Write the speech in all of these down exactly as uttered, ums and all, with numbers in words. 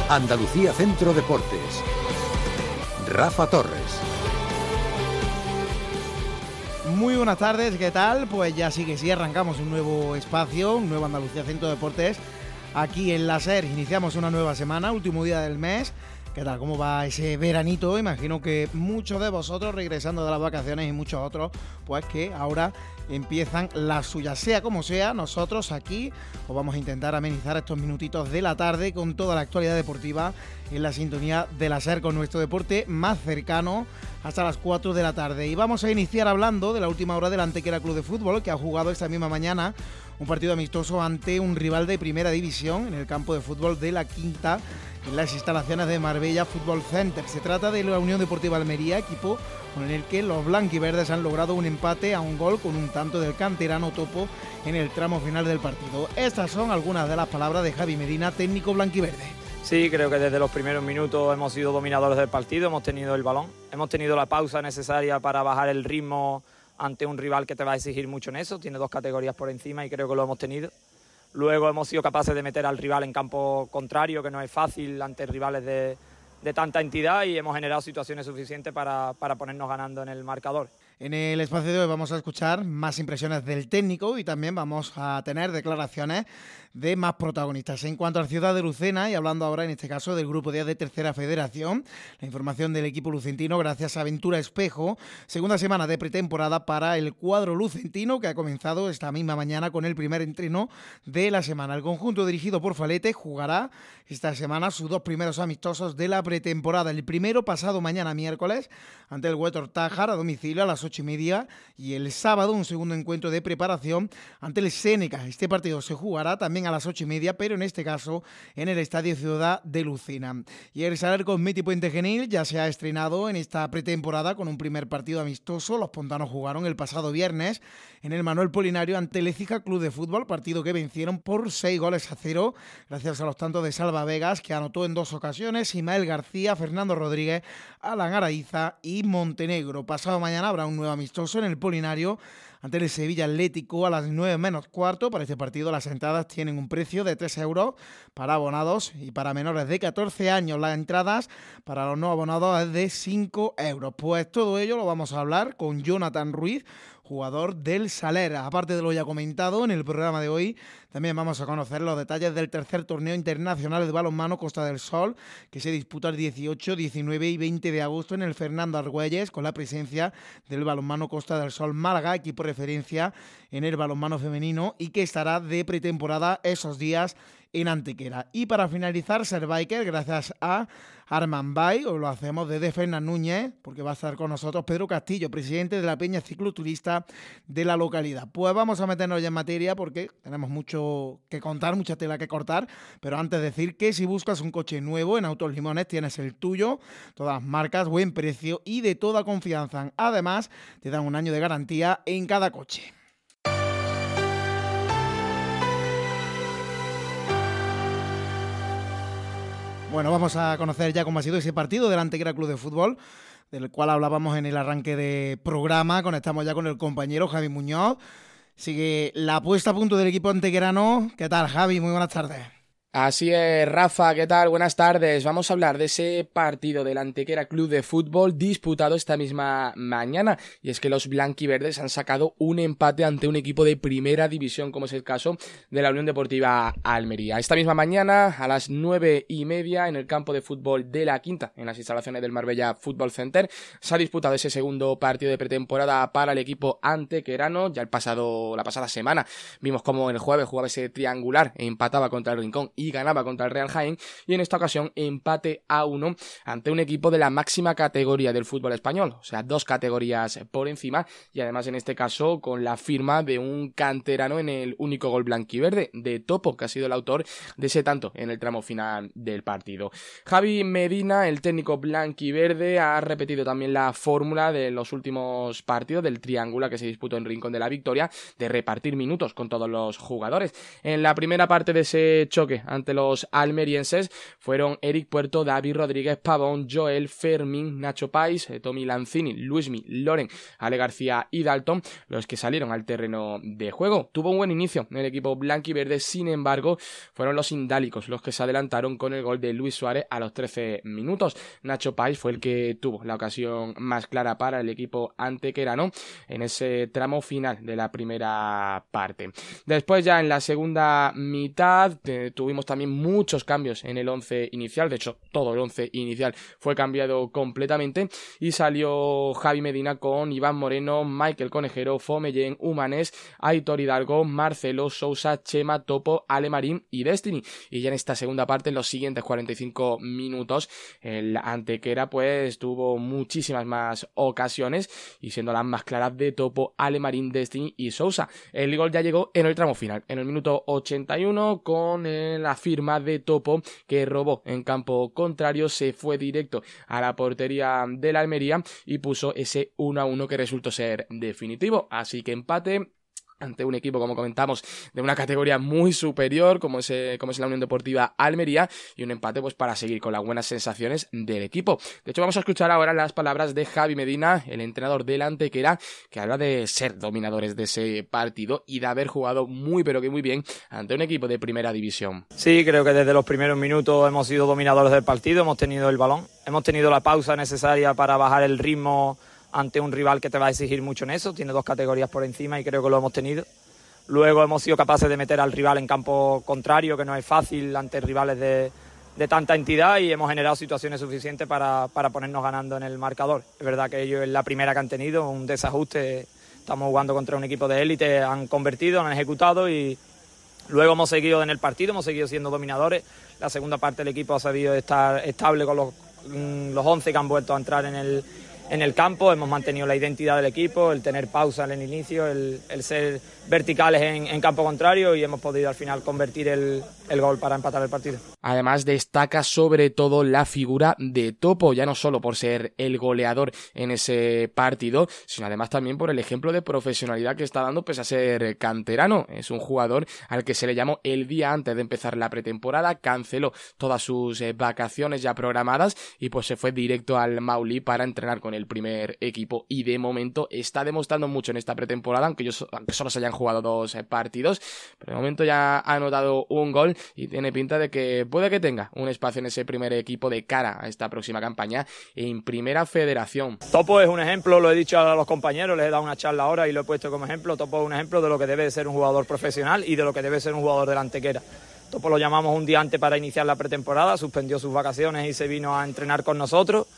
Andalucía Centro Deportes. Rafa Torres. Muy buenas tardes, ¿qué tal? Pues ya sí que sí, arrancamos un nuevo espacio, un nuevo Andalucía Centro Deportes. Aquí en la SER iniciamos una nueva semana, último día del mes. ¿Qué tal? ¿Cómo va ese veranito? Imagino que muchos de vosotros regresando de las vacaciones y muchos otros, pues que ahora empiezan las suyas. Sea como sea, nosotros aquí os vamos a intentar amenizar estos minutitos de la tarde con toda la actualidad deportiva en la sintonía de la SER, con nuestro deporte más cercano hasta las cuatro de la tarde. Y vamos a iniciar hablando de la última hora del Antequera Club de Fútbol, que ha jugado esta misma mañana un partido amistoso ante un rival de primera división en el campo de fútbol de la Quinta, en las instalaciones de Marbella Fútbol Center. Se trata de la Unión Deportiva Almería, equipo con el que los blanquiverdes han logrado un empate a un gol con un tanto del canterano Topo en el tramo final del partido. Estas son algunas de las palabras de Javi Medina, técnico blanquiverde. Sí, creo que desde los primeros minutos hemos sido dominadores del partido, hemos tenido el balón, hemos tenido la pausa necesaria para bajar el ritmo ante un rival que te va a exigir mucho en eso, tiene dos categorías por encima y creo que lo hemos tenido. Luego hemos sido capaces de meter al rival en campo contrario, que no es fácil ante rivales de, de tanta entidad, y hemos generado situaciones suficientes para, para ponernos ganando en el marcador. En el espacio de hoy vamos a escuchar más impresiones del técnico y también vamos a tener declaraciones de más protagonistas. En cuanto a la ciudad de Lucena, y hablando ahora en este caso del Grupo D de Tercera Federación, la información del equipo lucentino gracias a Ventura Espejo, segunda semana de pretemporada para el cuadro lucentino, que ha comenzado esta misma mañana con el primer entreno de la semana. El conjunto dirigido por Falete jugará esta semana sus dos primeros amistosos de la pretemporada. El primero pasado mañana miércoles ante el Huétor Tájar a domicilio a las ocho y media, y el sábado un segundo encuentro de preparación ante el Séneca. Este partido se jugará también a las ocho y media, pero en este caso en el Estadio Ciudad de Lucena. Y el Saler Cosmeti Puente Genil ya se ha estrenado en esta pretemporada con un primer partido amistoso. Los pontanos jugaron el pasado viernes en el Manuel Polinario ante el Écija Club de Fútbol, partido que vencieron por seis goles a cero, gracias a los tantos de Salva Vegas, que anotó en dos ocasiones, Ismael García, Fernando Rodríguez, Alan Araiza y Montenegro. Pasado mañana habrá un nuevo amistoso en el Polinario ante el Sevilla Atlético a las nueve menos cuarto. Para este partido las entradas tienen un precio de tres euros para abonados, y para menores de catorce años las entradas para los no abonados es de cinco euros. Pues todo ello lo vamos a hablar con Jonathan Ruiz, jugador del Saler. Aparte de lo ya comentado en el programa de hoy, también vamos a conocer los detalles del tercer torneo internacional de balonmano Costa del Sol, que se disputa el dieciocho, diecinueve y veinte de agosto en el Fernando Argüelles, con la presencia del balonmano Costa del Sol Málaga, equipo referencia en el balonmano femenino, y que estará de pretemporada esos días en Antequera. Y para finalizar, Ser Biker, gracias a Arman Bay, os lo hacemos desde Fernández Núñez, porque va a estar con nosotros Pedro Castillo, presidente de la Peña Cicloturista de la localidad. Pues vamos a meternos ya en materia, porque tenemos mucho que contar, mucha tela que cortar, pero antes decir que si buscas un coche nuevo en Autos Limones tienes el tuyo, todas marcas, buen precio y de toda confianza. Además, te dan un año de garantía en cada coche. Bueno, vamos a conocer ya cómo ha sido ese partido del Antequera Club de Fútbol, del cual hablábamos en el arranque de programa. Conectamos ya con el compañero Javi Muñoz. Sigue la puesta a punto del equipo antequerano. ¿Qué tal, Javi? Muy buenas tardes. Así es, Rafa, ¿qué tal? Buenas tardes. Vamos a hablar de ese partido del Antequera Club de Fútbol disputado esta misma mañana, y es que los blanquiverdes han sacado un empate ante un equipo de primera división, como es el caso de la Unión Deportiva Almería. Esta misma mañana, a las nueve y media, en el campo de fútbol de la Quinta, en las instalaciones del Marbella Fútbol Center, se ha disputado ese segundo partido de pretemporada para el equipo antequerano. Ya el pasado, la pasada semana vimos cómo el jueves jugaba ese triangular e empataba contra el Rincón y ganaba contra el Real Jaén, y en esta ocasión empate a uno ante un equipo de la máxima categoría del fútbol español, o sea, dos categorías por encima, y además en este caso con la firma de un canterano en el único gol blanquiverde, de Topo, que ha sido el autor de ese tanto en el tramo final del partido. Javi Medina, el técnico blanquiverde, ha repetido también la fórmula de los últimos partidos del triángulo que se disputó en Rincón de la Victoria, de repartir minutos con todos los jugadores. En la primera parte de ese choque ante los almerienses fueron Eric Puerto, David Rodríguez, Pavón, Joel, Fermín, Nacho Pais, Tommy Lanzini, Luismi, Loren, Ale García y Dalton los que salieron al terreno de juego. Tuvo un buen inicio el equipo blanquiverde, sin embargo fueron los indálicos los que se adelantaron con el gol de Luis Suárez a los trece minutos. Nacho Pais fue el que tuvo la ocasión más clara para el equipo antequerano en ese tramo final de la primera parte. Después ya en la segunda mitad eh, tuvimos también muchos cambios en el once inicial, de hecho todo el once inicial fue cambiado completamente y salió Javi Medina con Iván Moreno, Michael Conejero, Fomellén, Humanés, Aitor Hidalgo, Marcelo, Sousa, Chema, Topo, Alemarín y Destiny. Y ya en esta segunda parte, en los siguientes cuarenta y cinco minutos, el Antequera pues tuvo muchísimas más ocasiones y siendo las más claras de Topo, Alemarín, Destiny y Sousa. El gol ya llegó en el tramo final, en el minuto ochenta y uno, con eh, la firma de Topo, que robó en campo contrario, se fue directo a la portería de la Almería y puso ese uno a uno que resultó ser definitivo. Así que empate ante un equipo, como comentamos, de una categoría muy superior como es, eh, como es la Unión Deportiva Almería, y un empate pues para seguir con las buenas sensaciones del equipo. De hecho, vamos a escuchar ahora las palabras de Javi Medina, el entrenador del Antequera, que habla de ser dominadores de ese partido y de haber jugado muy pero que muy bien ante un equipo de primera división. Sí, creo que desde los primeros minutos hemos sido dominadores del partido, hemos tenido el balón, hemos tenido la pausa necesaria para bajar el ritmo ante un rival que te va a exigir mucho en eso, tiene dos categorías por encima y creo que lo hemos tenido. Luego hemos sido capaces de meter al rival en campo contrario, que no es fácil ante rivales de, de tanta entidad, y hemos generado situaciones suficientes para, para ponernos ganando en el marcador. Es verdad que ellos es la primera que han tenido, un desajuste, estamos jugando contra un equipo de élite, han convertido, han ejecutado y luego hemos seguido en el partido, hemos seguido siendo dominadores. La segunda parte del equipo ha sabido estar estable con los, los once que han vuelto a entrar en el En el campo, hemos mantenido la identidad del equipo, el tener pausa en el inicio, el, el ser verticales en, en campo contrario, y hemos podido al final convertir el, el gol para empatar el partido. Además destaca sobre todo la figura de Topo, ya no solo por ser el goleador en ese partido, sino además también por el ejemplo de profesionalidad que está dando pese a ser canterano. Es un jugador al que se le llamó el día antes de empezar la pretemporada, canceló todas sus eh, vacaciones ya programadas y pues se fue directo al Maulí para entrenar con el primer equipo, y de momento está demostrando mucho en esta pretemporada, aunque, ellos, aunque solo se hayan jugado dos eh, partidos, pero de momento ya ha anotado un gol y tiene pinta de que puede que tenga un espacio en ese primer equipo de cara a esta próxima campaña en Primera Federación. Topo es un ejemplo, lo he dicho a los compañeros, les he dado una charla ahora y lo he puesto como ejemplo. Topo es un ejemplo de lo que debe ser un jugador profesional y de lo que debe ser un jugador de la Antequera. Topo lo llamamos un día antes para iniciar la pretemporada, suspendió sus vacaciones y se vino a entrenar con nosotros.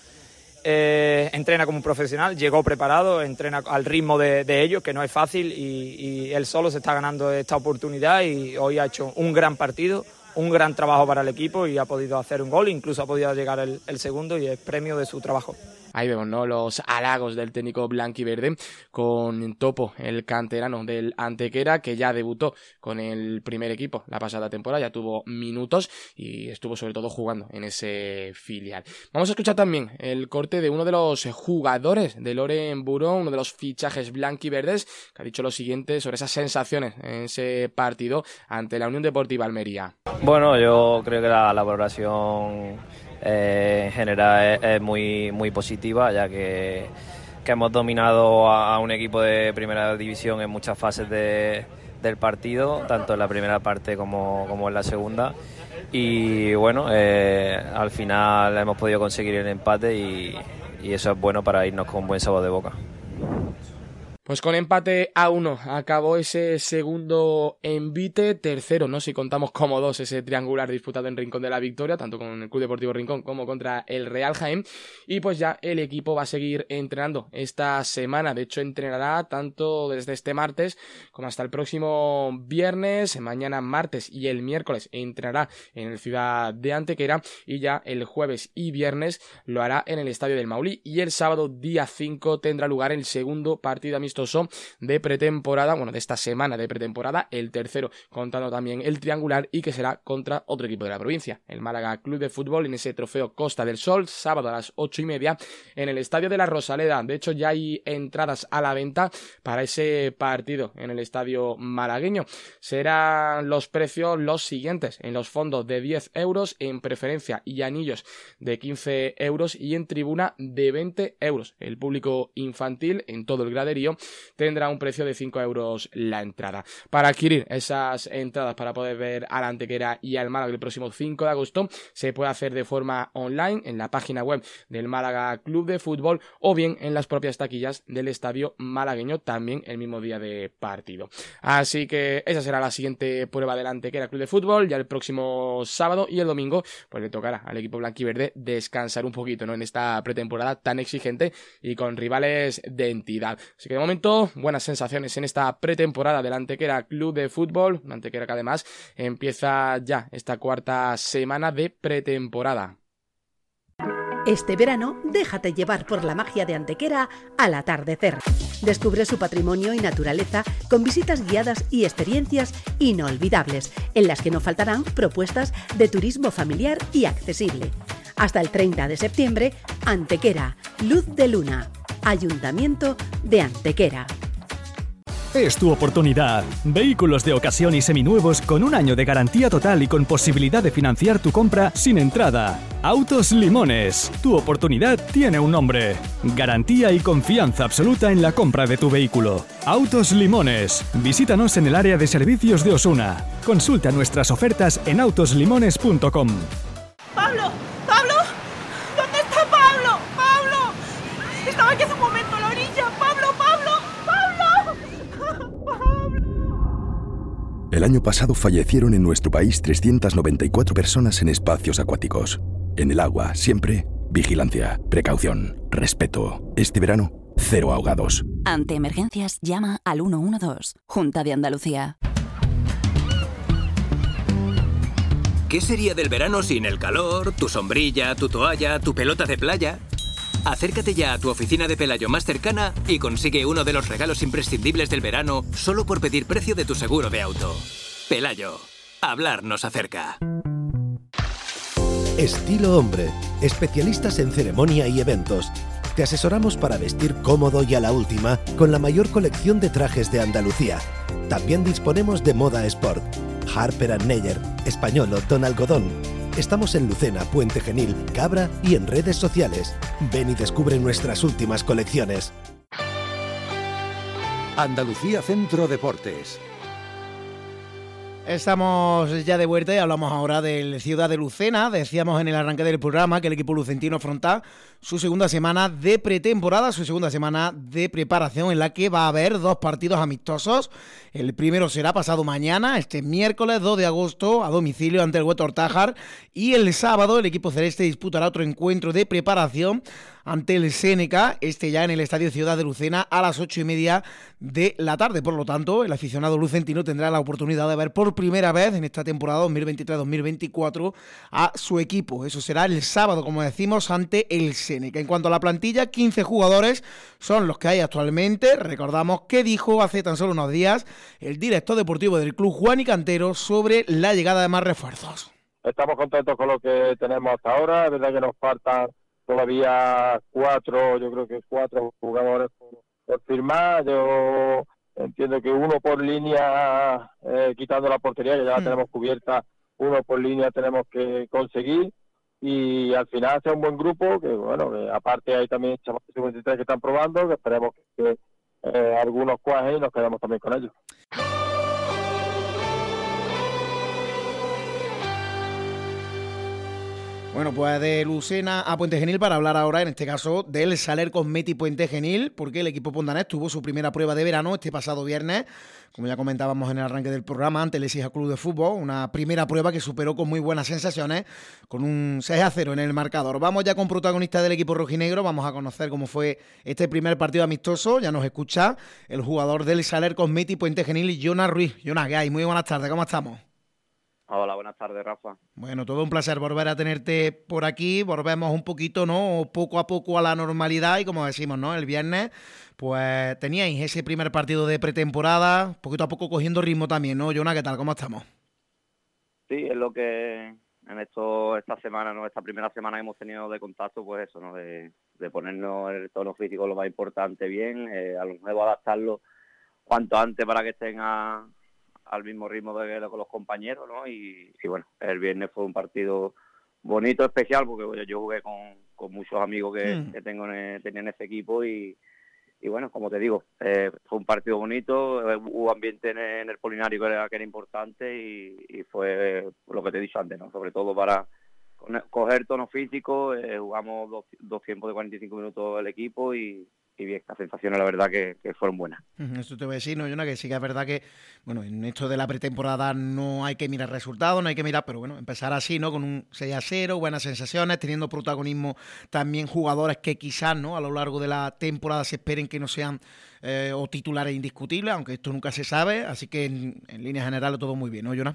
Eh, entrena como un profesional, llegó preparado, entrena al ritmo de, de ellos, que no es fácil, y, y él solo se está ganando esta oportunidad y hoy ha hecho un gran partido, un gran trabajo para el equipo y ha podido hacer un gol, incluso ha podido llegar el, el segundo, y es premio de su trabajo. Ahí vemos, ¿no?, los halagos del técnico blanquiverde con Topo, el canterano del Antequera, que ya debutó con el primer equipo la pasada temporada, ya tuvo minutos y estuvo sobre todo jugando en ese filial. Vamos a escuchar también el corte de uno de los jugadores de Loren Buró, uno de los fichajes blanquiverdes, que ha dicho lo siguiente sobre esas sensaciones en ese partido ante la Unión Deportiva Almería. Bueno, yo creo que la, la valoración Eh, en general es, es muy, muy positiva, ya que, que hemos dominado a, a un equipo de primera división en muchas fases de, del partido, tanto en la primera parte como, como en la segunda, y bueno, eh, al final hemos podido conseguir el empate y, y eso es bueno para irnos con un buen sabor de boca. Pues con empate a uno acabó ese segundo envite, tercero, ¿no?, si contamos como dos ese triangular disputado en Rincón de la Victoria, tanto con el Club Deportivo Rincón como contra el Real Jaén, y pues ya el equipo va a seguir entrenando esta semana. De hecho entrenará tanto desde este martes como hasta el próximo viernes, mañana martes y el miércoles entrenará en el Ciudad de Antequera, y ya el jueves y viernes lo hará en el Estadio del Maulí, y el sábado día cinco tendrá lugar el segundo partido amistoso amistoso de pretemporada, bueno, de esta semana de pretemporada, el tercero contando también el triangular, y que será contra otro equipo de la provincia, el Málaga Club de Fútbol, en ese trofeo Costa del Sol, sábado a las ocho y media en el Estadio de la Rosaleda. De hecho, ya hay entradas a la venta para ese partido en el estadio malagueño. Serán los precios los siguientes: en los fondos de diez euros, en preferencia y anillos de quince euros y en tribuna de veinte euros. El público infantil en todo el graderío tendrá un precio de cinco euros la entrada. Para adquirir esas entradas para poder ver a la Antequera y al Málaga el próximo cinco de agosto se puede hacer de forma online en la página web del Málaga Club de Fútbol o bien en las propias taquillas del estadio malagueño, también el mismo día de partido. Así que esa será la siguiente prueba del Antequera Club de Fútbol, ya el próximo sábado, y el domingo pues le tocará al equipo blanquiverde descansar un poquito, ¿no?, en esta pretemporada tan exigente y con rivales de entidad. Así que de momento buenas sensaciones en esta pretemporada del Antequera Club de Fútbol, una Antequera que además empieza ya esta cuarta semana de pretemporada. Este verano, déjate llevar por la magia de Antequera al atardecer. Descubre su patrimonio y naturaleza con visitas guiadas y experiencias inolvidables, en las que no faltarán propuestas de turismo familiar y accesible. Hasta el treinta de septiembre, Antequera, Luz de Luna, Ayuntamiento de Antequera. Es tu oportunidad. Vehículos de ocasión y seminuevos con un año de garantía total y con posibilidad de financiar tu compra sin entrada. Autos Limones. Tu oportunidad tiene un nombre. Garantía y confianza absoluta en la compra de tu vehículo. Autos Limones. Visítanos en el área de servicios de Osuna. Consulta nuestras ofertas en autos limones punto com. ¡Pablo! ¡Pablo! ¿Dónde está Pablo? ¡Pablo! Estaba aquí hace un momento a la orilla. ¡Pablo! ¡Pablo! El año pasado fallecieron en nuestro país trescientas noventa y cuatro personas en espacios acuáticos. En el agua, siempre, vigilancia, precaución, respeto. Este verano, cero ahogados. Ante emergencias, llama al uno uno dos, Junta de Andalucía. ¿Qué sería del verano sin el calor, tu sombrilla, tu toalla, tu pelota de playa? Acércate ya a tu oficina de Pelayo más cercana y consigue uno de los regalos imprescindibles del verano solo por pedir precio de tu seguro de auto. Pelayo, hablar nos acerca. Estilo Hombre, especialistas en ceremonia y eventos. Te asesoramos para vestir cómodo y a la última con la mayor colección de trajes de Andalucía. También disponemos de moda sport. Harper and Neyer, Españolo, Don Algodón. Estamos en Lucena, Puente Genil, Cabra y en redes sociales. Ven y descubre nuestras últimas colecciones. Andalucía Centro Deportes. Estamos ya de vuelta y hablamos ahora del Ciudad de Lucena. Decíamos en el arranque del programa que el equipo lucentino afronta su segunda semana de pretemporada, su segunda semana de preparación, en la que va a haber dos partidos amistosos. El primero será pasado mañana, este miércoles dos de agosto, a domicilio ante el Hueto Ortájar, y el sábado el equipo celeste disputará otro encuentro de preparación ante el Séneca, este ya en el Estadio Ciudad de Lucena a las ocho y media de la tarde. Por lo tanto, el aficionado lucentino tendrá la oportunidad de ver por primera vez en esta temporada dos mil veintitrés dos mil veinticuatro a su equipo. Eso será el sábado, como decimos, ante el Séneca. En cuanto a la plantilla, quince jugadores son los que hay actualmente. Recordamos que dijo hace tan solo unos días el director deportivo del club, Juan Cantero, sobre la llegada de más refuerzos. Estamos contentos con lo que tenemos hasta ahora. Es verdad que nos faltan todavía cuatro, yo creo que cuatro jugadores por, por firmar. Yo entiendo que uno por línea, eh, quitando la portería, que ya la mm. tenemos cubierta, uno por línea tenemos que conseguir. Y al final sea un buen grupo, que bueno, que aparte hay también chavales sub veintitrés que están probando, que esperemos que eh, algunos cuajen y nos quedamos también con ellos. Bueno, pues de Lucena a Puente Genil para hablar ahora, en este caso, del Saler Cosmeti Puente Genil, porque el equipo pondanés tuvo su primera prueba de verano este pasado viernes, como ya comentábamos en el arranque del programa, ante el Écija Club de Fútbol, una primera prueba que superó con muy buenas sensaciones, con un seis a cero en el marcador. Vamos ya con protagonistas del equipo rojinegro, vamos a conocer cómo fue este primer partido amistoso. Ya nos escucha el jugador del Saler Cosmeti Puente Genil, Jonas Ruiz. Jonas, ¿qué hay? Muy buenas tardes, ¿cómo estamos? Hola, buenas tardes, Rafa. Bueno, todo un placer volver a tenerte por aquí. Volvemos un poquito, ¿no? Poco a poco a la normalidad y como decimos, ¿no? El viernes, pues teníais ese primer partido de pretemporada, poquito a poco cogiendo ritmo también, ¿no? Jonah, ¿qué tal? ¿Cómo estamos? Sí, es lo que en esto esta semana, ¿no? Esta primera semana que hemos tenido de contacto, pues eso, ¿no? De, de ponernos el tono físico lo más importante bien, eh, a los nuevos adaptarlo cuanto antes para que estén a al mismo ritmo de con los compañeros, ¿no? Y, y bueno, el viernes fue un partido bonito, especial, porque bueno, yo jugué con, con muchos amigos que, mm. que tengo en, tenía en ese equipo y, y bueno, como te digo, eh, fue un partido bonito, eh, hubo ambiente en, en el Polinario que era, que era importante y, y fue eh, lo que te he dicho antes, ¿no? Sobre todo para coger tono físico, eh, jugamos dos, dos tiempos de cuarenta y cinco minutos el equipo y y bien, las sensaciones la verdad que, que fueron buenas. Esto te voy a decir, ¿no, Jonah? Que sí que es verdad que, bueno, en esto de la pretemporada no hay que mirar resultados, no hay que mirar, pero bueno, empezar así, ¿no? Con un seis a cero, buenas sensaciones, teniendo protagonismo también jugadores que quizás, ¿no? A lo largo de la temporada se esperen que no sean eh, o titulares indiscutibles, aunque esto nunca se sabe, así que en, en línea general todo muy bien, ¿no, Jonah?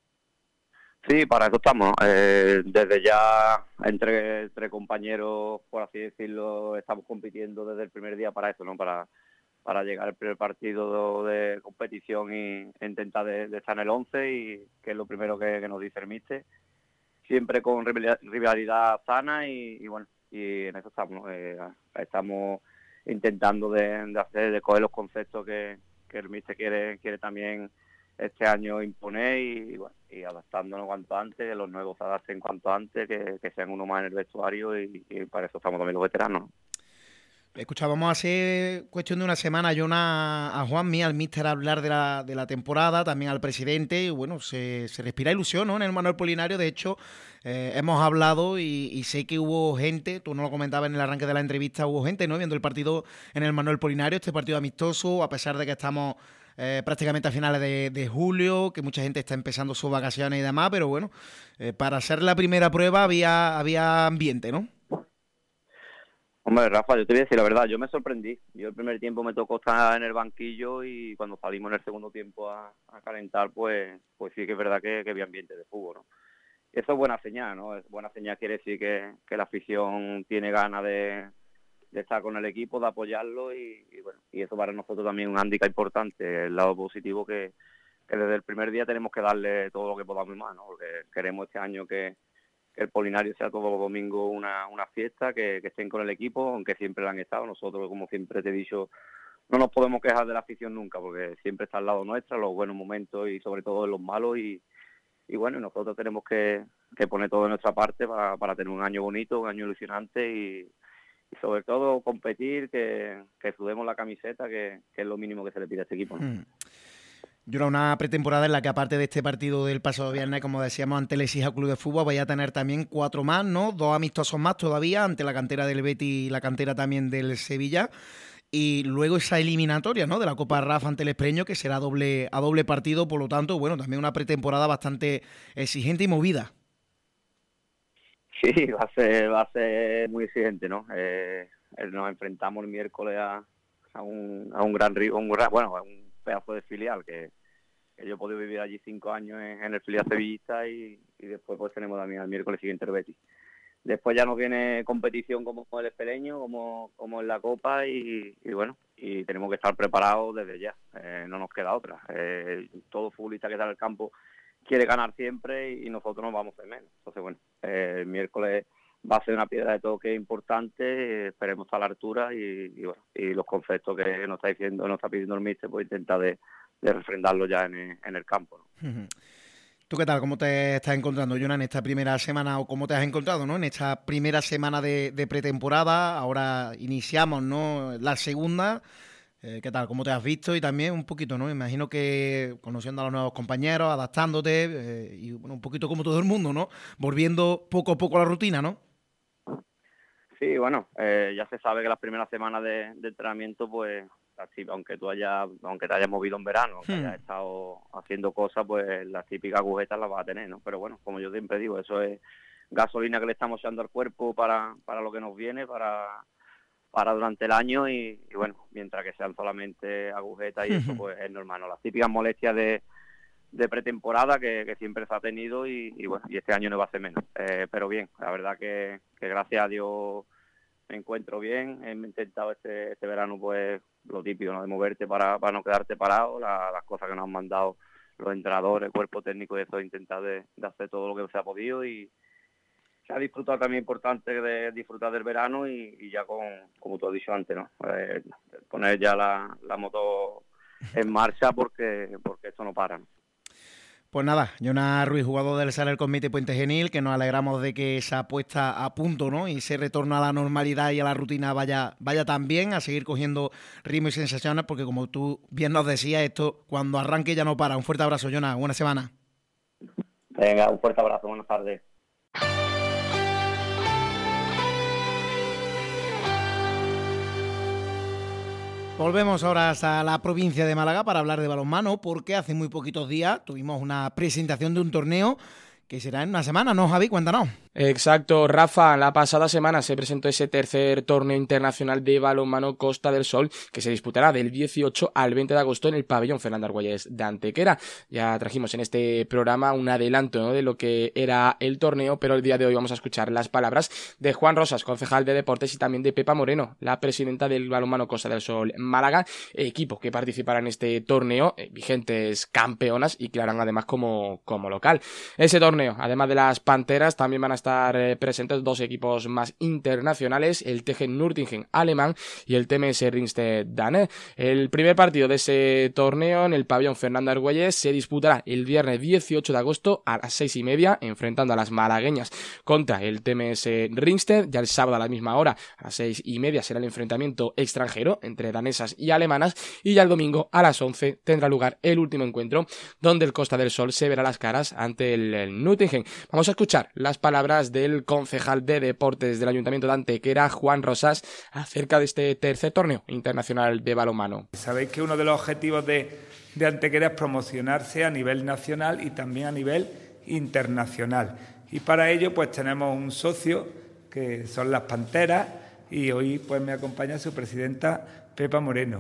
Sí, para eso estamos. Eh, desde ya, entre, entre compañeros, por así decirlo, estamos compitiendo desde el primer día para eso, ¿no? Para, para llegar al primer partido de, de competición y intentar de, de estar en el once, y que es lo primero que, que nos dice el míster. Siempre con rivalidad, rivalidad sana y, y bueno, y en eso estamos, ¿no? Eh, estamos intentando de, de hacer, de coger los conceptos que, que el míster quiere, quiere también este año imponer y, y bueno, y adaptándonos cuanto antes, que los nuevos se adapten cuanto antes, que, que sean uno más en el vestuario y, y para eso estamos también los veteranos. Escuchábamos hace cuestión de una semana, Jonah, a Juanmi, al míster, hablar de la, de la temporada, también al presidente, y bueno, se, se respira ilusión, ¿no? En el Manuel Polinario, de hecho, eh, hemos hablado y, y sé que hubo gente, tú no lo comentabas en el arranque de la entrevista, hubo gente, ¿no? Viendo el partido en el Manuel Polinario, este partido amistoso, a pesar de que estamos Eh, prácticamente a finales de, de julio, que mucha gente está empezando sus vacaciones y demás, pero bueno, eh, para hacer la primera prueba había había ambiente, ¿no? Hombre, Rafa, yo te voy a decir la verdad, yo me sorprendí. Yo el primer tiempo me tocó estar en el banquillo y cuando salimos en el segundo tiempo a, a calentar, pues pues sí que es verdad que, que había ambiente de fútbol, ¿no? Eso es buena señal, ¿no? Es buena señal, quiere decir que, que la afición tiene ganas de... de estar con el equipo, de apoyarlo y, y bueno, y eso para nosotros también es un hándicap importante, el lado positivo que, que desde el primer día tenemos que darle todo lo que podamos más, ¿no? Porque queremos este año que, que el Polinario sea todos los domingos una, una fiesta, que, que estén con el equipo, aunque siempre lo han estado. Nosotros, como siempre te he dicho, no nos podemos quejar de la afición nunca, porque siempre está al lado nuestra, los buenos momentos y sobre todo en los malos y, y bueno, nosotros tenemos que, que poner todo de nuestra parte para, para tener un año bonito, un año ilusionante y y sobre todo competir, que, que sudemos la camiseta, que, que es lo mínimo que se le pide a este equipo, ¿no? Mm. Yo era una pretemporada en la que, aparte de este partido del pasado viernes, como decíamos, ante el Écija Club de Fútbol, vaya a tener también cuatro más, ¿no? Dos amistosos más todavía, ante la cantera del Betis y la cantera también del Sevilla. Y luego esa eliminatoria, ¿no? De la Copa Rafa ante el Espreño, que será doble, a doble partido, por lo tanto, bueno, también una pretemporada bastante exigente y movida. Sí, va a ser, va a ser muy exigente, ¿no? Eh, nos enfrentamos el miércoles a, a un a un gran río, un gran, bueno, a un pedazo de filial que, que yo he podido vivir allí cinco años en, en el filial sevillista y, y después pues tenemos también el miércoles siguiente el Betis. Después ya nos viene competición como el Espeleño, como como en la Copa y, y bueno, y tenemos que estar preparados desde ya. Eh, no nos queda otra. Eh, todo futbolista que está en el campo quiere ganar siempre y nosotros nos vamos de menos. Entonces, bueno, eh, el miércoles va a ser una piedra de toque importante, eh, esperemos estar a la altura y, y bueno, y los conceptos que nos está diciendo, nos está pidiendo el míster, pues intentar de, de refrendarlo ya en el, en el campo, ¿no? Uh-huh. ¿Tú qué tal? ¿Cómo te estás encontrando, Jonah, en esta primera semana o cómo te has encontrado, ¿no? En esta primera semana de, de pretemporada, ahora iniciamos, ¿no? La segunda. Eh, ¿Qué tal? ¿Cómo te has visto? Y también un poquito, ¿no? Imagino que conociendo a los nuevos compañeros, adaptándote eh, y bueno, un poquito como todo el mundo, ¿no? Volviendo poco a poco a la rutina, ¿no? Sí, bueno, eh, ya se sabe que las primeras semanas de, de entrenamiento, pues, así, aunque tú hayas, aunque te hayas movido en verano, aunque hmm. hayas estado haciendo cosas, pues las típicas agujetas las vas a tener, ¿no? Pero bueno, como yo siempre digo, eso es gasolina que le estamos echando al cuerpo para, para lo que nos viene, para... para durante el año y, y bueno, mientras que sean solamente agujetas y eso pues es normal, ¿no? Las típicas molestias de, de pretemporada que, que siempre se ha tenido y, y bueno, y este año no va a ser menos. Eh, pero bien, la verdad que, que gracias a Dios me encuentro bien. He intentado este, este verano pues lo típico, ¿no? De moverte para, para no quedarte parado, la, las cosas que nos han mandado los entrenadores, el cuerpo técnico, y eso, he intentado de, de hacer todo lo que se ha podido y se ha disfrutado también, importante de disfrutar del verano y, y ya con, como tú has dicho antes, ¿no? Eh, poner ya la, la moto en marcha porque porque esto no para, ¿no? Pues nada, Jonas Ruiz, jugador del Sala del Comité Puente Genil, que nos alegramos de que esa puesta a punto, ¿no? Y ese retorno a la normalidad y a la rutina vaya, vaya tan bien, a seguir cogiendo ritmo y sensaciones, porque como tú bien nos decías, esto cuando arranque ya no para. Un fuerte abrazo, Jonas, buena semana. Venga, un fuerte abrazo, buenas tardes. Volvemos ahora hasta la provincia de Málaga para hablar de balonmano, porque hace muy poquitos días tuvimos una presentación de un torneo que será en una semana, ¿no, Javi? Cuéntanos. Exacto, Rafa, la pasada semana se presentó ese tercer torneo internacional de balonmano Costa del Sol, que se disputará del dieciocho al veinte de agosto en el pabellón Fernando Argüelles de Antequera. Ya trajimos en este programa un adelanto, ¿no?, de lo que era el torneo, pero el día de hoy vamos a escuchar las palabras de Juan Rosas, concejal de Deportes, y también de Pepa Moreno, la presidenta del balonmano Costa del Sol Málaga, equipo que participará en este torneo, eh, vigentes campeonas y que harán además como, como local. Ese torneo, además de las Panteras, también van a estar estar eh, presentes dos equipos más internacionales, el T G Nürtingen alemán y el T M S Ringsted danés. El primer partido de ese torneo en el pabellón Fernando Argüelles se disputará el viernes dieciocho de agosto a las seis y media, enfrentando a las malagueñas contra el T M S Ringsted. Ya el sábado a la misma hora, a las seis y media, será el enfrentamiento extranjero entre danesas y alemanas, y ya el domingo a las once tendrá lugar el último encuentro, donde el Costa del Sol se verá las caras ante el, el Nürtingen. Vamos a escuchar las palabras del concejal de Deportes del Ayuntamiento de Antequera, Juan Rosas, acerca de este tercer torneo internacional de balonmano. Sabéis que uno de los objetivos de, de Antequera es promocionarse a nivel nacional y también a nivel internacional. Y para ello pues tenemos un socio que son las Panteras, y hoy pues me acompaña su presidenta Pepa Moreno.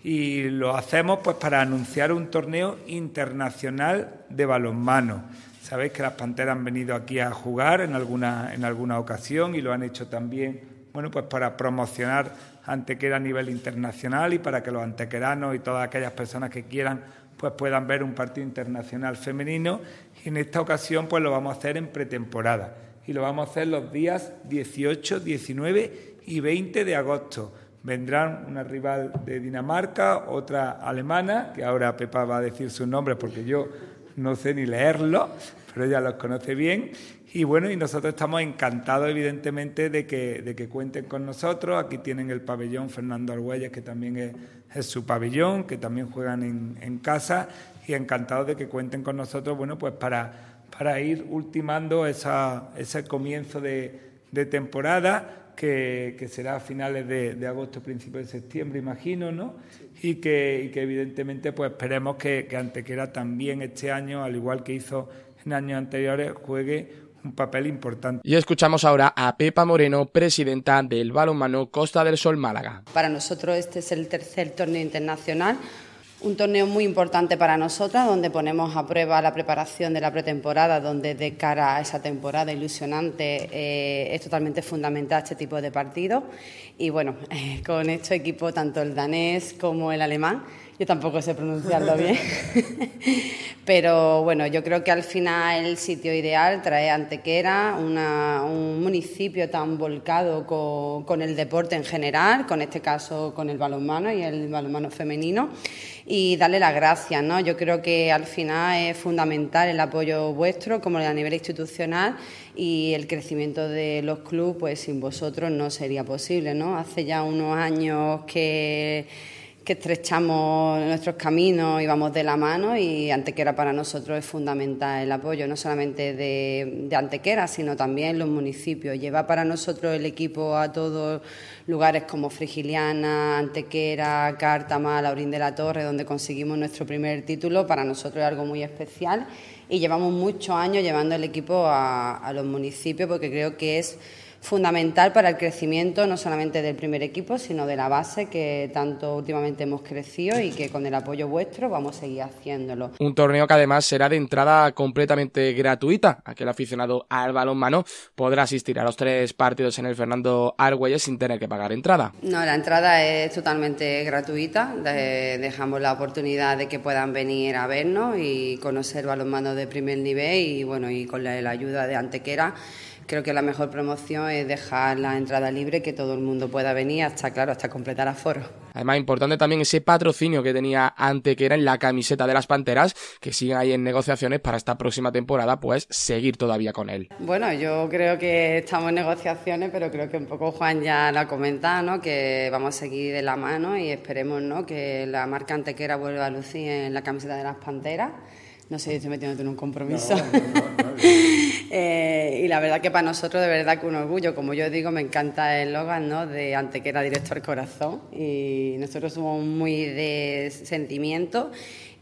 Y lo hacemos pues para anunciar un torneo internacional de balonmano. Sabéis que las Panteras han venido aquí a jugar en alguna, en alguna ocasión y lo han hecho también, bueno, pues para promocionar Antequera a nivel internacional y para que los antequeranos y todas aquellas personas que quieran pues puedan ver un partido internacional femenino. Y en esta ocasión pues lo vamos a hacer en pretemporada y lo vamos a hacer los días dieciocho, diecinueve y veinte de agosto. Vendrán una rival de Dinamarca, otra alemana, que ahora Pepa va a decir sus nombres porque yo no sé ni leerlo, pero ella los conoce bien. Y bueno, y nosotros estamos encantados, evidentemente, de que, de que cuenten con nosotros. Aquí tienen el pabellón Fernando Argüelles, que también es, es su pabellón, que también juegan en, en casa, y encantados de que cuenten con nosotros, bueno, pues para, para ir ultimando esa, ese comienzo de, de temporada, que, que será a finales de, de agosto, principios de septiembre, imagino, ¿no? Y que, y que evidentemente pues esperemos que, que Antequera también este año, al igual que hizo en años anteriores, juegue un papel importante. Y escuchamos ahora a Pepa Moreno, presidenta del balonmano Costa del Sol Málaga. Para nosotros este es el tercer torneo internacional, un torneo muy importante para nosotras, donde ponemos a prueba la preparación de la pretemporada, donde de cara a esa temporada ilusionante eh, es totalmente fundamental este tipo de partidos. Y bueno, eh, con este equipo, tanto el danés como el alemán, yo tampoco sé pronunciarlo bien, pero bueno, yo creo que al final el sitio ideal trae Antequera, una, un municipio tan volcado con, con el deporte en general, con este caso con el balonmano y el balonmano femenino, y darle las gracias, ¿no? Yo creo que al final es fundamental el apoyo vuestro, como a nivel institucional, y el crecimiento de los clubes, pues sin vosotros no sería posible, ¿no? Hace ya unos años que que estrechamos nuestros caminos y vamos de la mano, y Antequera para nosotros es fundamental el apoyo, no solamente de, de Antequera, sino también los municipios. Lleva para nosotros el equipo a todos lugares como Frigiliana, Antequera, Cártama, Laurín de la Torre, donde conseguimos nuestro primer título. Para nosotros es algo muy especial y llevamos muchos años llevando el equipo a, a los municipios, porque creo que es fundamental para el crecimiento no solamente del primer equipo, sino de la base que tanto últimamente hemos crecido y que con el apoyo vuestro vamos a seguir haciéndolo. Un torneo que además será de entrada completamente gratuita. Aquel aficionado al balonmano podrá asistir a los tres partidos en el Fernando Argüelles sin tener que pagar entrada. No, la entrada es totalmente gratuita. De, dejamos la oportunidad de que puedan venir a vernos y conocer balonmano de primer nivel y bueno, y con la, la ayuda de Antequera. Creo que la mejor promoción es dejar la entrada libre, que todo el mundo pueda venir hasta, claro, hasta completar aforo. Además, importante también ese patrocinio que tenía Antequera en la camiseta de las Panteras, que siguen ahí en negociaciones para esta próxima temporada, pues seguir todavía con él. Bueno, yo creo que estamos en negociaciones, pero creo que un poco Juan ya lo ha comentado, ¿no? Que vamos a seguir de la mano y esperemos, ¿no?, que la marca Antequera vuelva a lucir en la camiseta de las Panteras. No sé, estoy metiéndote en un compromiso. No, no, no, no. eh, y la verdad que para nosotros de verdad que un orgullo. Como yo digo, me encanta el eslogan, ¿no?, de Antequera directo al corazón. Y nosotros somos muy de sentimiento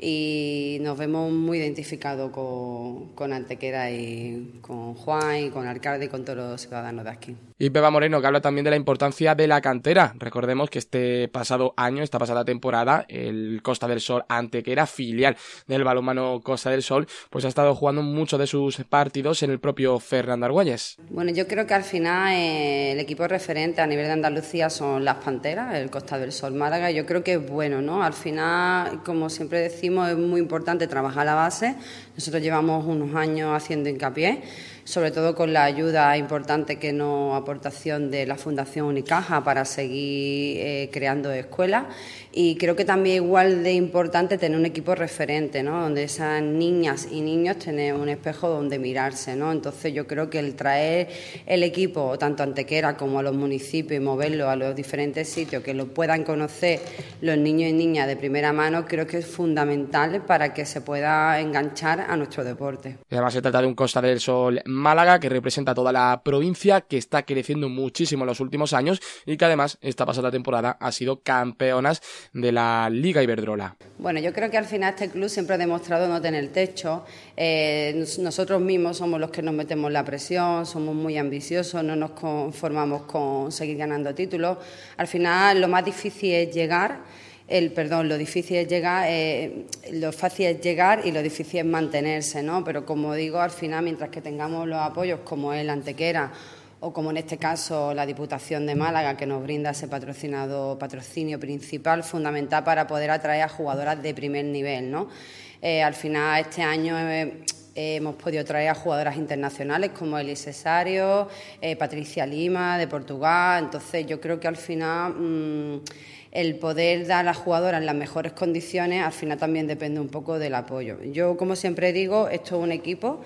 y nos vemos muy identificados con, con Antequera y con Juan y con el alcalde y con todos los ciudadanos de aquí. Y Pepa Moreno, que habla también de la importancia de la cantera. Recordemos que este pasado año, esta pasada temporada, el Costa del Sol Antequera, filial del balonmano Costa del Sol, pues ha estado jugando muchos de sus partidos en el propio Fernando Argüelles. Bueno, yo creo que al final eh, el equipo referente a nivel de Andalucía son las Panteras, el Costa del Sol Málaga. Yo creo que es bueno, ¿no? Al final, como siempre decimos, es muy importante trabajar la base. Nosotros llevamos unos años haciendo hincapié, sobre todo con la ayuda importante que nos aportación de la Fundación Unicaja para seguir eh, creando escuelas, y creo que también igual de importante tener un equipo referente, ¿no?, donde esas niñas y niños tienen un espejo donde mirarse, ¿no? Entonces yo creo que el traer el equipo tanto a Antequera como a los municipios y moverlo a los diferentes sitios, que lo puedan conocer los niños y niñas de primera mano, creo que es fundamental para que se pueda enganchar a nuestro deporte. Y además se trata de un Costa del Sol Málaga que representa a toda la provincia, que está creciendo muchísimo en los últimos años y que además esta pasada temporada ha sido campeonas de la Liga Iberdrola. Bueno, yo creo que al final este club siempre ha demostrado no tener techo. Eh, nosotros mismos somos los que nos metemos la presión, somos muy ambiciosos, no nos conformamos con seguir ganando títulos. Al final lo más difícil es llegar, el perdón, lo difícil es llegar, eh, lo fácil es llegar y lo difícil es mantenerse, ¿no? Pero como digo, al final, mientras que tengamos los apoyos como el Antequera o como en este caso la Diputación de Málaga, que nos brinda ese patrocinado, patrocinio principal, fundamental para poder atraer a jugadoras de primer nivel, ¿no? Eh, al final, este año eh, eh, hemos podido traer a jugadoras internacionales como Elis Cesario, eh, Patricia Lima, de Portugal. Entonces, yo creo que al final mmm, el poder dar a las jugadoras las mejores condiciones, al final también depende un poco del apoyo. Yo, como siempre digo, esto es un equipo.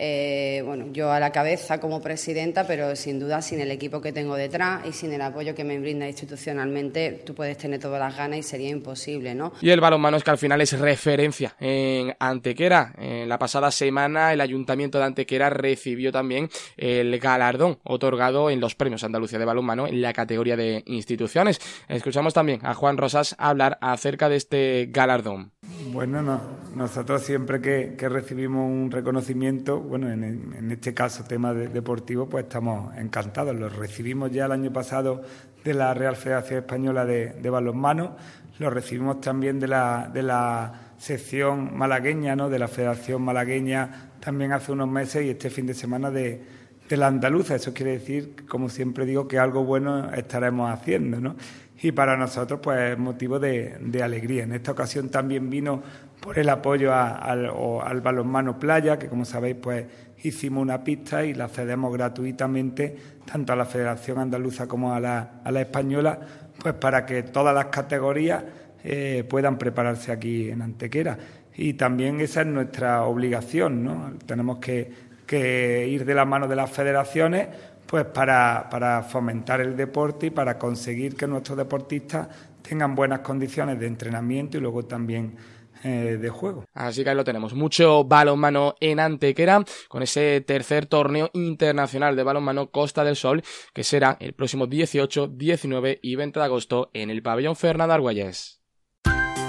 Eh, bueno, yo a la cabeza como presidenta, pero sin duda sin el equipo que tengo detrás y sin el apoyo que me brinda institucionalmente, tú puedes tener todas las ganas y sería imposible, ¿no? Y el balonmano es que al final es referencia en Antequera. En la pasada semana el Ayuntamiento de Antequera recibió también el galardón otorgado en los Premios Andalucía de Balonmano en la categoría de instituciones. Escuchamos también a Juan Rosas hablar acerca de este galardón. Bueno, no, nosotros siempre que, que recibimos un reconocimiento, bueno, en, en este caso tema de, deportivo, pues estamos encantados. Lo recibimos ya el año pasado de la Real Federación Española de, de Balonmano, lo recibimos también de la, de la sección malagueña, ¿no?, de la Federación Malagueña también hace unos meses, y este fin de semana de, de la andaluza. Eso quiere decir, como siempre digo, que algo bueno estaremos haciendo, ¿no? Y para nosotros pues es motivo de, de alegría. En esta ocasión también vino por el apoyo a, al, o, al balonmano playa, que como sabéis pues hicimos una pista y la cedemos gratuitamente tanto a la Federación Andaluza como a la, a la Española, pues para que todas las categorías eh, puedan prepararse aquí en Antequera. Y también esa es nuestra obligación, ¿no? Tenemos que, que ir de la mano de las federaciones, pues para, para fomentar el deporte y para conseguir que nuestros deportistas tengan buenas condiciones de entrenamiento y luego también eh, de juego. Así que ahí lo tenemos, mucho balonmano en Antequera con ese tercer torneo internacional de balonmano Costa del Sol, que será el próximo dieciocho, diecinueve y veinte de agosto en el pabellón Fernando Argüelles.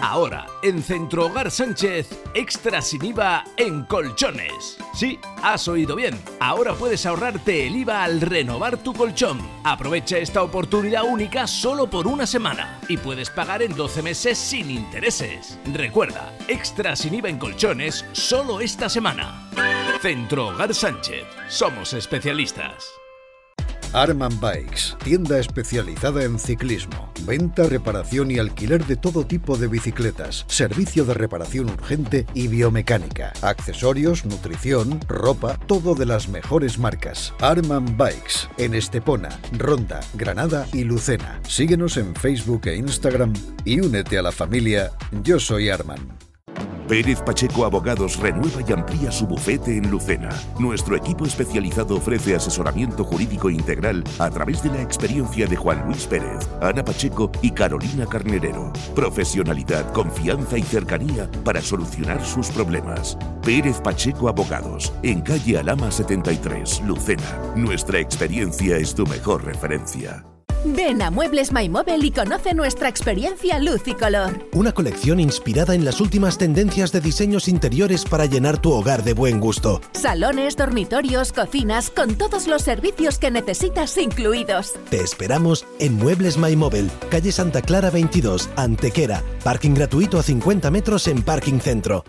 Ahora, en Centro Hogar Sánchez, extra sin I V A en colchones. Sí, has oído bien. Ahora puedes ahorrarte el I V A al renovar tu colchón. Aprovecha esta oportunidad única solo por una semana y puedes pagar en doce meses sin intereses. Recuerda, extra sin I V A en colchones solo esta semana. Centro Hogar Sánchez. Somos especialistas. Arman Bikes, tienda especializada en ciclismo, venta, reparación y alquiler de todo tipo de bicicletas, servicio de reparación urgente y biomecánica, accesorios, nutrición, ropa, todo de las mejores marcas. Arman Bikes, en Estepona, Ronda, Granada y Lucena. Síguenos en Facebook e Instagram y únete a la familia Yo Soy Arman. Pérez Pacheco Abogados renueva y amplía su bufete en Lucena. Nuestro equipo especializado ofrece asesoramiento jurídico integral a través de la experiencia de Juan Luis Pérez, Ana Pacheco y Carolina Carnerero. Profesionalidad, confianza y cercanía para solucionar sus problemas. Pérez Pacheco Abogados, en calle Alhama setenta y tres, Lucena. Nuestra experiencia es tu mejor referencia. Ven a Muebles MyMobile y conoce nuestra experiencia luz y color. Una colección inspirada en las últimas tendencias de diseños interiores para llenar tu hogar de buen gusto. Salones, dormitorios, cocinas, con todos los servicios que necesitas incluidos. Te esperamos en Muebles MyMobile, calle Santa Clara veintidós, Antequera. Parking gratuito a cincuenta metros en Parking Centro.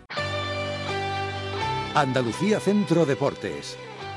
Andalucía Centro Deportes.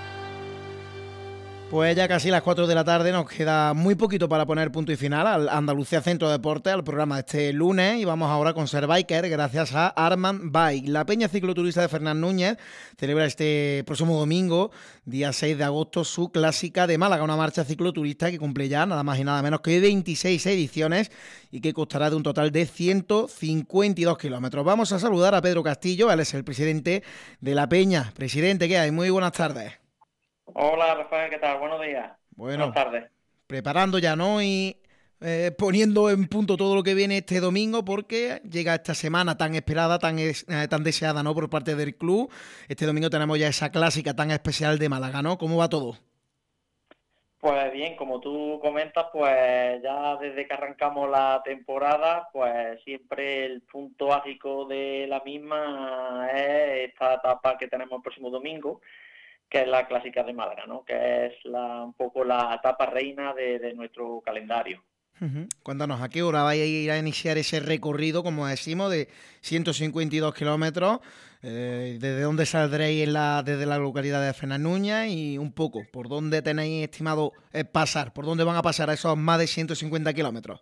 Pues ya casi las cuatro de la tarde, nos queda muy poquito para poner punto y final al Andalucía Centro Deportes, al programa de este lunes, y vamos ahora con Ser Biker gracias a Arman Bike. La Peña Cicloturista de Fernán Núñez celebra este próximo domingo, día seis de agosto, su clásica de Málaga, una marcha cicloturista que cumple ya nada más y nada menos que veintiséis ediciones y que costará de un total de ciento cincuenta y dos kilómetros. Vamos a saludar a Pedro Castillo, él es el presidente de la Peña. Presidente, ¿qué hay? Muy buenas tardes. Hola Rafael, ¿qué tal? Buenos días. Bueno, buenas tardes. Preparando ya, ¿no? Y eh, poniendo en punto todo lo que viene este domingo, porque llega esta semana tan esperada, tan, es, eh, tan deseada, ¿no? Por parte del club. Este domingo tenemos ya esa clásica tan especial de Málaga, ¿no? ¿Cómo va todo? Pues bien, como tú comentas, pues ya desde que arrancamos la temporada, pues siempre el punto ágico de la misma es esta etapa que tenemos el próximo domingo, que es la clásica de Málaga, ¿no? Que es la, un poco la etapa reina de, de nuestro calendario. Uh-huh. Cuéntanos, ¿a qué hora vais a ir a iniciar ese recorrido, como decimos, de ciento cincuenta y dos kilómetros? Eh, ¿Desde dónde saldréis en la, desde la localidad de Fernán Núñez? Y un poco, ¿por dónde tenéis estimado eh, pasar? ¿Por dónde van a pasar esos más de ciento cincuenta kilómetros?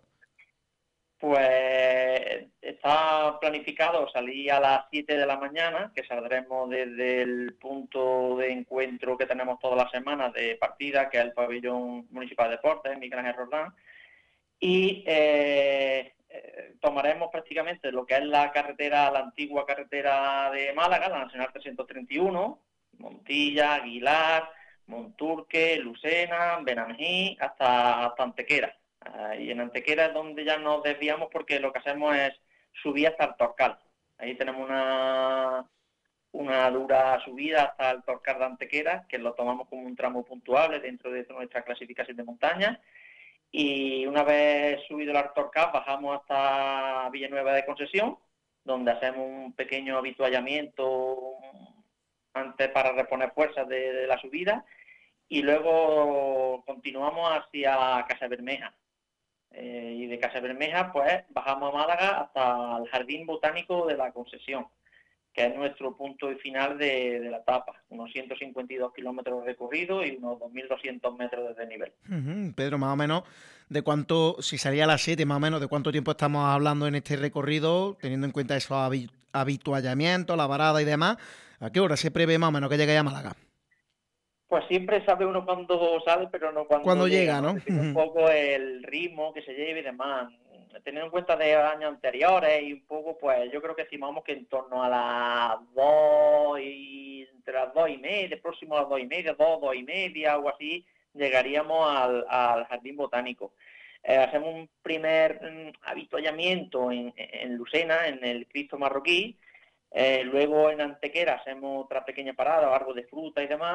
Pues está planificado salir a las siete de la mañana, que saldremos desde el punto de encuentro que tenemos todas las semanas de partida, que es el Pabellón Municipal de Deportes, Miguel Ángel Roldán, y eh, eh, tomaremos prácticamente lo que es la carretera, la antigua carretera de Málaga, la Nacional trescientos treinta y uno, Montilla, Aguilar, Monturque, Lucena, Benamejí, hasta, hasta Antequera. Uh, y en Antequera es donde ya nos desviamos porque lo que hacemos es subir hasta el Torcal. Ahí tenemos una, una dura subida hasta el Torcal de Antequera, que lo tomamos como un tramo puntuable dentro de nuestra clasificación de montaña. Y una vez subido el Torcal, bajamos hasta Villanueva de Concesión, donde hacemos un pequeño habituallamiento antes para reponer fuerzas de, de la subida. Y luego continuamos hacia Casa Bermeja. Eh, y de Casa Bermeja, pues, bajamos a Málaga hasta el Jardín Botánico de la Concesión, que es nuestro punto final de, de la etapa. Unos ciento cincuenta y dos kilómetros recorridos y unos dos mil doscientos metros de desnivel. Uh-huh. Pedro, más o menos, ¿de cuánto, si salía a las siete, más o menos, de cuánto tiempo estamos hablando en este recorrido, teniendo en cuenta esos habituallamientos, la parada y demás? ¿A qué hora se prevé más o menos que llegue a Málaga? Pues siempre sabe uno cuándo sale, pero no cuándo Cuando llega, ¿no? Depende un poco el ritmo que se lleve y demás. Teniendo en cuenta de años anteriores y un poco, pues yo creo que estimamos que en torno a las dos y entre las dos y media, próximo a las dos y media, dos, dos y media, algo así, llegaríamos al, al Jardín Botánico. Eh, hacemos un primer um, habituallamiento en, en Lucena, en el Cristo Marroquí. Eh, luego en Antequera hacemos otra pequeña parada, algo de fruta y demás.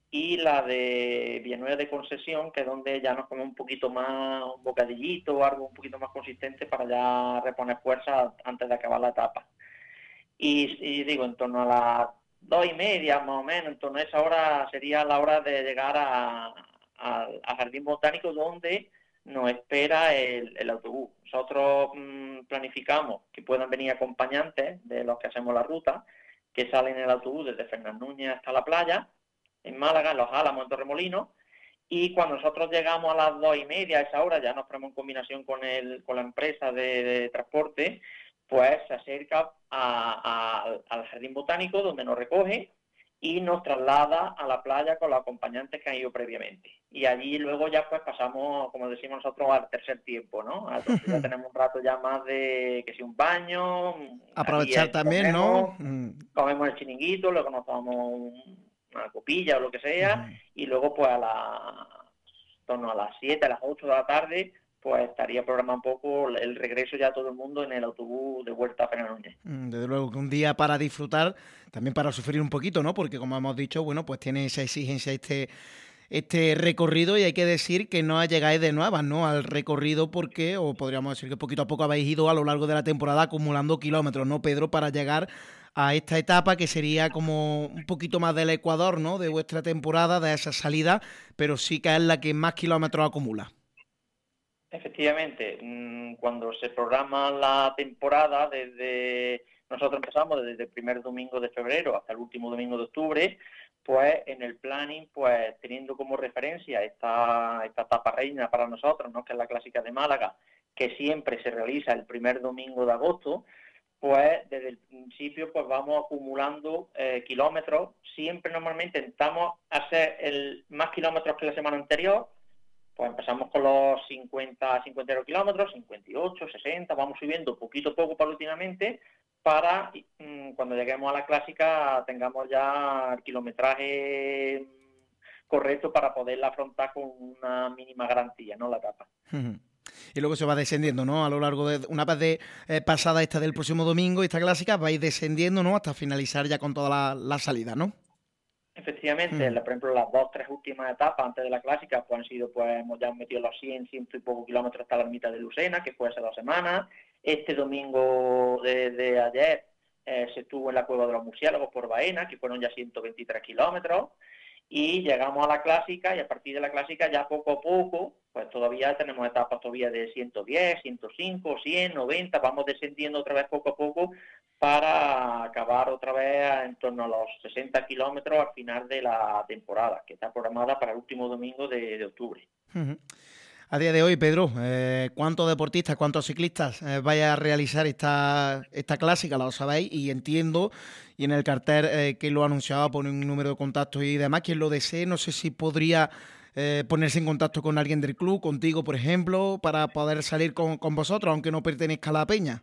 y la de Villanueva de Concesión, que es donde ya nos comemos un poquito más, un bocadillito o algo un poquito más consistente para ya reponer fuerza antes de acabar la etapa. Y, y digo, en torno a las dos y media más o menos, en torno a esa hora sería la hora de llegar a, a, a Jardín Botánico, donde nos espera el, el autobús. Nosotros mmm, planificamos que puedan venir acompañantes de los que hacemos la ruta, que salen en el autobús desde Fernández Núñez hasta la playa, en Málaga, en Los Álamos, en Torremolinos, y cuando nosotros llegamos a las dos y media, a esa hora, ya nos ponemos en combinación con, el, con la empresa de, de transporte, pues se acerca a, a, al Jardín Botánico, donde nos recoge y nos traslada a la playa con los acompañantes que han ido previamente. Y allí luego ya pues pasamos, como decimos nosotros, al tercer tiempo, ¿no? Entonces ya tenemos un rato ya más de, que si un baño... Aprovechar también, comemos, ¿no? Comemos el chiringuito, luego nos tomamos una copilla o lo que sea, uh-huh. y luego pues a la, en torno a las siete, a las ocho de la tarde, pues estaría programado un poco el regreso ya todo el mundo en el autobús de vuelta a Fernández Núñez. Desde luego que un día para disfrutar, también para sufrir un poquito, ¿no? Porque como hemos dicho, bueno, pues tiene esa exigencia este, este recorrido, y hay que decir que no llegáis de nuevas, ¿no? Al recorrido porque, o podríamos decir que poquito a poco habéis ido a lo largo de la temporada acumulando kilómetros, ¿no, Pedro? Para llegar a esta etapa que sería como un poquito más del Ecuador, ¿no? De vuestra temporada, de esa salida, pero sí que es la que más kilómetros acumula. Efectivamente, cuando se programa la temporada, desde nosotros empezamos desde el primer domingo de febrero hasta el último domingo de octubre, pues en el planning, pues teniendo como referencia esta, esta etapa reina para nosotros, ¿no? Que es la Clásica de Málaga, que siempre se realiza el primer domingo de agosto, pues desde el principio pues vamos acumulando eh, kilómetros. Siempre normalmente intentamos hacer el, más kilómetros que la semana anterior. Pues empezamos con los cincuenta, cincuenta kilómetros, cincuenta y ocho, sesenta, vamos subiendo poquito a poco paulatinamente para mmm, cuando lleguemos a la Clásica tengamos ya el kilometraje correcto para poderla afrontar con una mínima garantía, ¿no? La etapa. Y luego se va descendiendo, ¿no? A lo largo de una vez de eh, pasada esta del próximo domingo, esta Clásica, vais descendiendo, ¿no? Hasta finalizar ya con toda la, la salida, ¿no? Efectivamente, mm. por ejemplo, las dos, tres últimas etapas antes de la Clásica pues han sido, pues hemos ya metido los cien, ciento y poco kilómetros hasta la ermita de Lucena, que fue hace dos semanas. Este domingo de, de ayer eh, se estuvo en la Cueva de los Murciélagos por Baena, que fueron ya ciento veintitrés kilómetros, y llegamos a la Clásica, y a partir de la Clásica ya poco a poco, pues todavía tenemos etapas todavía de ciento diez, ciento cinco, cien, noventa, vamos descendiendo otra vez poco a poco, para acabar otra vez en torno a los sesenta kilómetros al final de la temporada, que está programada para el último domingo de, de octubre. Uh-huh. A día de hoy, Pedro, eh, ¿cuántos deportistas, cuántos ciclistas eh, vaya a realizar esta, esta Clásica? Lo sabéis, y entiendo, y en el cartel eh, que lo anunciaba, pone un número de contacto y demás, quien lo desee, no sé si podría eh, ponerse en contacto con alguien del club, contigo, por ejemplo, para poder salir con, con vosotros, aunque no pertenezca a la peña.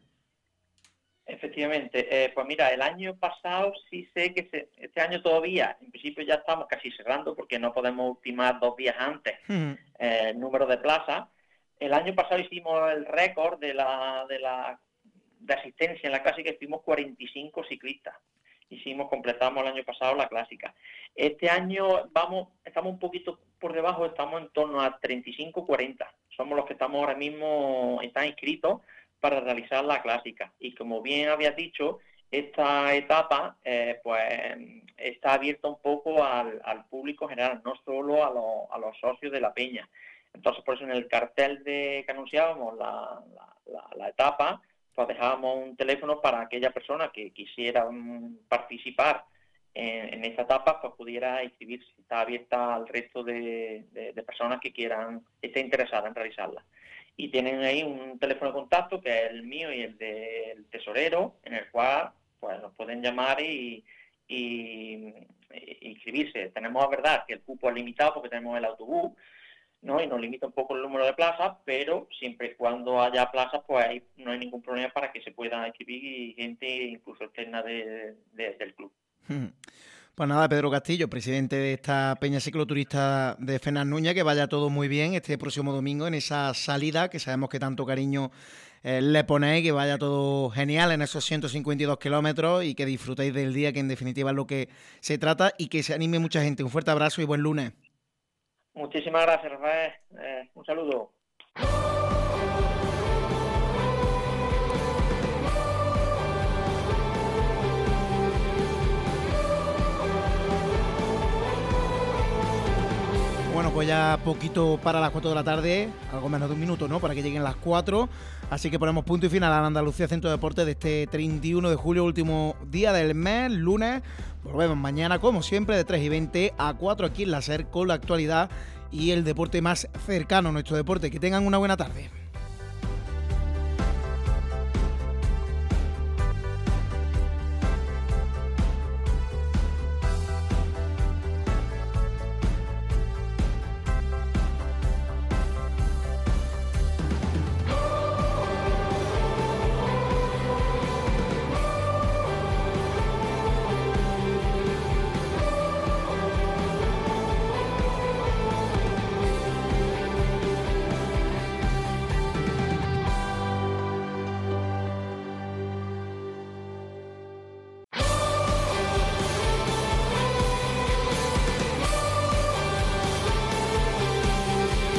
Efectivamente, eh, pues mira, el año pasado sí sé que se, este año todavía, en principio ya estamos casi cerrando porque no podemos ultimar dos días antes uh-huh. eh, el número de plazas. El año pasado hicimos el récord de la, de la de asistencia en la Clásica, hicimos cuarenta y cinco ciclistas. Hicimos, completamos el año pasado la Clásica. Este año vamos, estamos un poquito por debajo, estamos en torno a treinta y cinco, cuarenta. Somos los que estamos ahora mismo, están inscritos para realizar la Clásica. Y como bien habías dicho, esta etapa eh, pues está abierta un poco al, al público general, no solo a, lo, a los socios de la peña. Entonces, por eso en el cartel de que anunciábamos la, la, la, la etapa, pues dejábamos un teléfono para aquella persona que quisiera um, participar en, en esta etapa, pues pudiera inscribirse. Está abierta al resto de, de, de personas que quieran, estén interesadas en realizarla. Y tienen ahí un teléfono de contacto que es el mío y el del tesorero, en el cual pues nos pueden llamar y, y, y inscribirse. Tenemos, la verdad, que el cupo es limitado porque tenemos el autobús, ¿no? Y nos limita un poco el número de plazas, pero siempre y cuando haya plazas, pues ahí no hay ningún problema para que se pueda inscribir gente incluso externa de, de, del club. Hmm. Pues nada, Pedro Castillo, presidente de esta peña cicloturista de Fernán Núñez, que vaya todo muy bien este próximo domingo en esa salida que sabemos que tanto cariño eh, le ponéis, que vaya todo genial en esos ciento cincuenta y dos kilómetros y que disfrutéis del día, que en definitiva es lo que se trata, y que se anime mucha gente. Un fuerte abrazo y buen lunes. Muchísimas gracias, Rafael. Eh, un saludo. Bueno, pues ya poquito para las cuatro de la tarde, algo menos de un minuto, ¿no? Para que lleguen las cuatro. Así que ponemos punto y final a la Andalucía Centro de Deportes de este treinta y uno de julio, último día del mes, lunes. Volvemos mañana, como siempre, de tres y veinte a cuatro aquí en la SER, con la actualidad y el deporte más cercano a nuestro deporte. Que tengan una buena tarde.